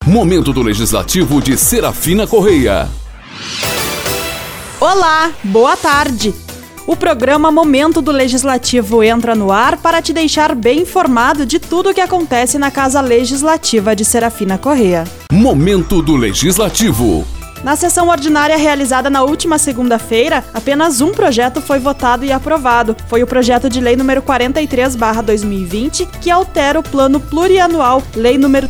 Momento do Legislativo de Serafina Correia. Olá, boa tarde. O programa Momento do Legislativo entra no ar para te deixar bem informado de tudo o que acontece na Casa Legislativa de Serafina Correia. Momento do Legislativo. Na sessão ordinária realizada na última segunda-feira, apenas um projeto foi votado e aprovado. Foi o projeto de lei número 43/2020, que altera o Plano Plurianual, lei número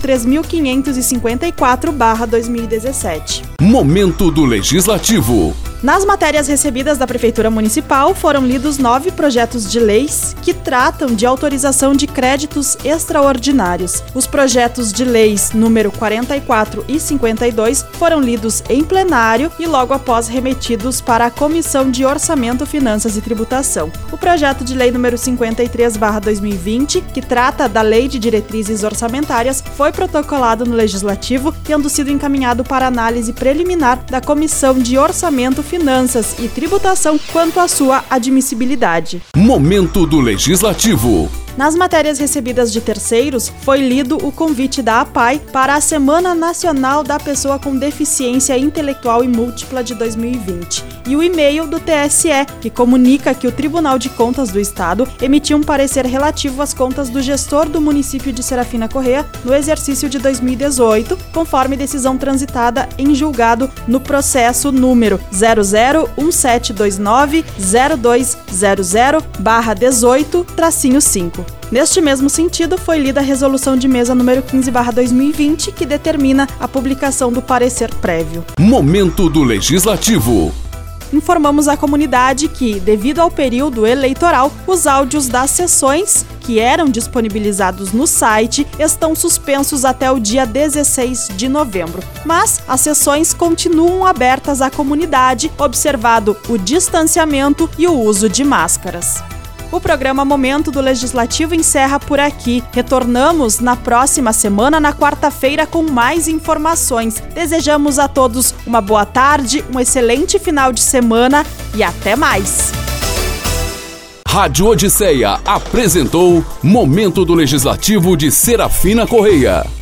3.554/2017. Momento do Legislativo. Nas matérias recebidas da Prefeitura Municipal, foram lidos 9 projetos de leis que tratam de autorização de créditos extraordinários. Os projetos de leis número 44 e 52 foram lidos em plenário e logo após remetidos para a Comissão de Orçamento, Finanças e Tributação. O projeto de lei número 53/2020, que trata da Lei de Diretrizes Orçamentárias, foi protocolado no Legislativo, tendo sido encaminhado para análise preliminar da Comissão de Orçamento, Finanças e Tributação quanto à sua admissibilidade. Momento do Legislativo. Nas matérias recebidas de terceiros, foi lido o convite da APAI para a Semana Nacional da Pessoa com Deficiência Intelectual e Múltipla de 2020 e o e-mail do TSE, que comunica que o Tribunal de Contas do Estado emitiu um parecer relativo às contas do gestor do município de Serafina Correia no exercício de 2018, conforme decisão transitada em julgado no processo número 0017290200/18-5. Neste mesmo sentido, foi lida a resolução de mesa número 15/2020, que determina a publicação do parecer prévio. Momento do Legislativo. Informamos à comunidade que, devido ao período eleitoral, os áudios das sessões, que eram disponibilizados no site, estão suspensos até o dia 16 de novembro. Mas as sessões continuam abertas à comunidade, observado o distanciamento e o uso de máscaras. O programa Momento do Legislativo encerra por aqui. Retornamos na próxima semana, na quarta-feira, com mais informações. Desejamos a todos uma boa tarde, um excelente final de semana e até mais. Rádio Odisseia apresentou Momento do Legislativo de Serafina Correia.